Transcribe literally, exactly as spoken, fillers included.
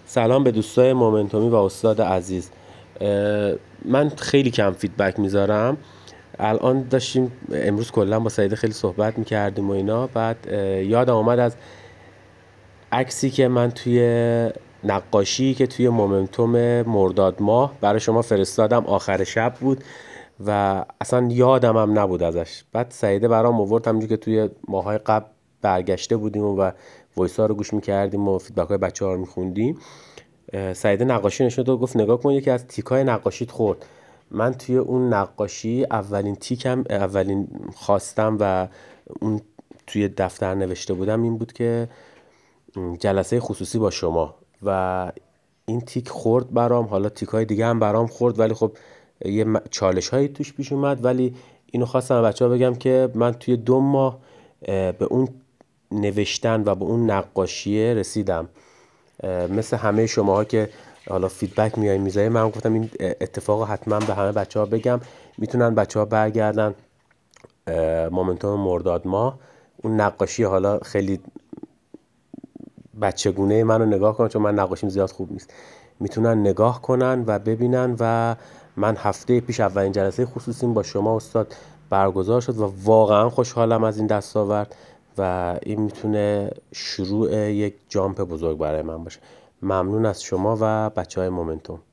سلام به دوستای مومنتومی و استاد عزیز. من خیلی کم فیدبک میذارم. الان داشتیم امروز کلا با سعید خیلی صحبت میکردیم و اینا، بعد یادم آمد از عکسی که من توی نقاشی که توی مومنتوم مرداد ماه برای شما فرستادم، آخر شب بود و اصلا یادم هم نبود ازش. بعد سعیده برام آورد، همونجوری که توی ماهای قبل برگشته بودیم و وایس ها رو گوش میکردیم و فیدبک های بچه ها رو میخوندیم. سعیده نقاشی نشد و گفت نگاه کن، یکی از تیکای نقاشیت خورد. من توی اون نقاشی اولین تیکم، اولین خواستم و اون توی دفتر نوشته بودم این بود که جلسه خصوصی با شما، و این تیک خورد برام. حالا تیکای دیگه هم برام خورد، ولی خب یه چالش هایی توش پیش اومد. ولی اینو خواستم بچه ها بگم که من توی دو ماه به اون نوشتن و به اون نقاشیه رسیدم. مثل همه شماها که حالا فیدبک میای میذاری، من گفتم این اتفاق حتما به همه بچه ها بگم. میتونن بچه ها برگردن مومنتوم مرداد ماه، اون نقاشی حالا خیلی بچگونه منو نگاه کنن، چون من نقاشیم زیاد خوب نیست، میتونن نگاه کنن و ببینن. و من هفته پیش اولین جلسه خصوصیم با شما استاد برگزار شد و واقعا خوشحالم از این دستاورد و این میتونه شروع یک جامپ بزرگ برای من باشه. ممنون از شما و بچه های مومنتوم.